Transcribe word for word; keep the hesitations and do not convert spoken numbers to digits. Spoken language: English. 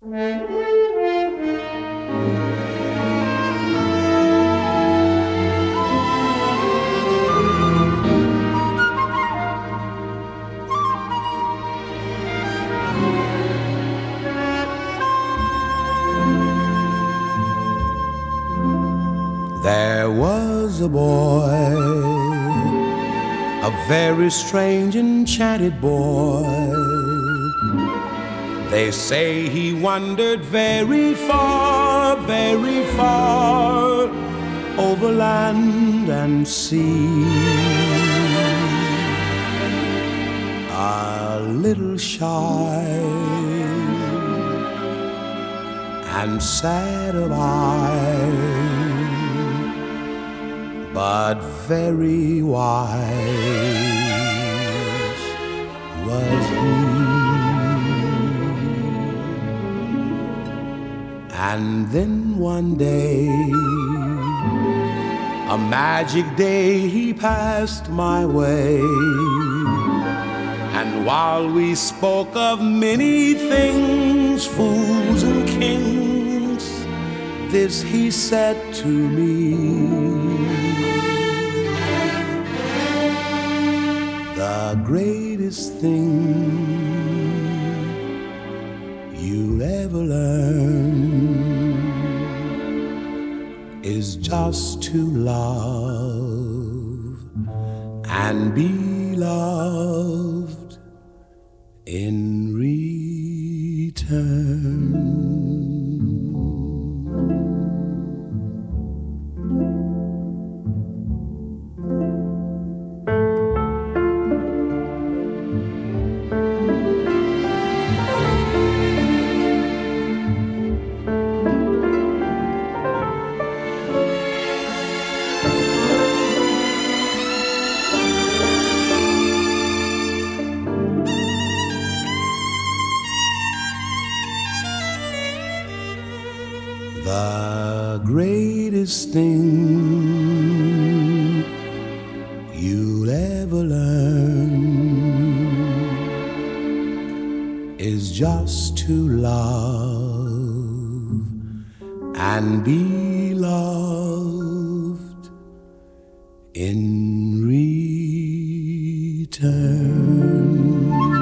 There was a boy, a very strange, enchanted boy. They say he wandered very far, very far, over land and sea. A little shy and sad of eye, but very wise was he. And then one day, a magic day, he passed my way. And while we spoke of many things, fools and kings, this he said to me: the greatest thing you'll ever learn is just to love and be loved in return. The greatest thing you'll ever learn is just to love and be loved in return.